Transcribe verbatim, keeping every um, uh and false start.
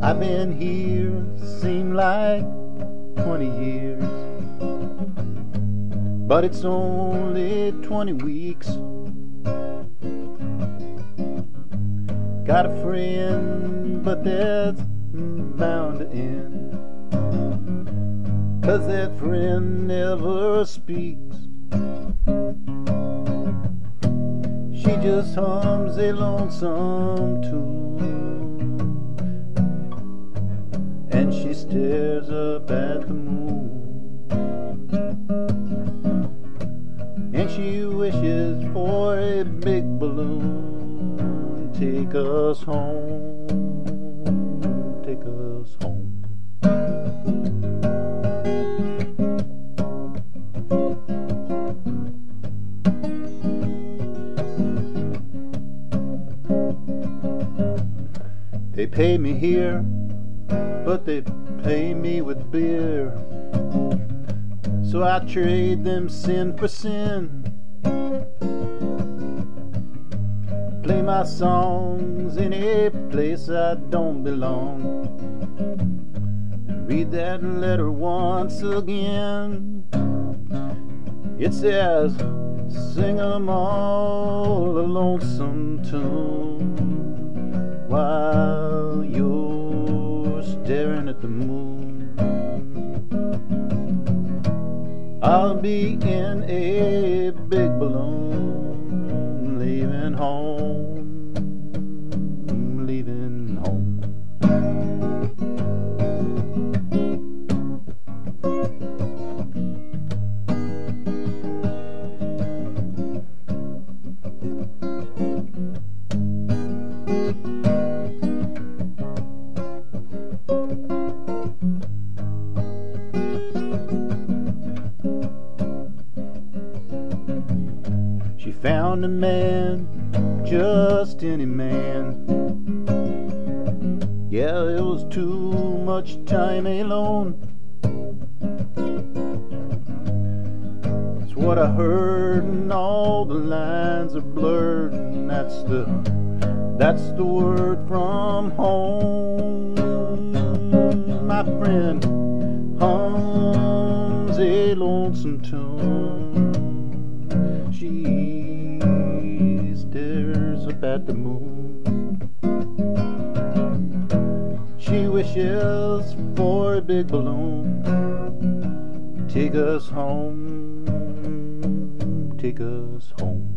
I've been here, seem like twenty years, but it's only twenty weeks. Got a friend, but that's bound to end, 'cause that friend never speaks. She just hums a lonesome tune, and she stares up at the moon, and she wishes for a big balloon. Take us home, take us home. They pay me here, but they pay me with beer, so I trade them sin for sin. Play my songs in a place I don't belong, and read that letter once again. It says, sing 'em all a lonesome tune while you're staring at the moon. I'll be in a big balloon, leaving home, leaving home. She found a man, just any man. Yeah, it was too much time alone. That's what I heard, and all the lines are blurred, and that's the that's the word from home. My friend hums a lonesome tune. She stares up at the moon. She wishes for a big balloon. Take us home, take us home.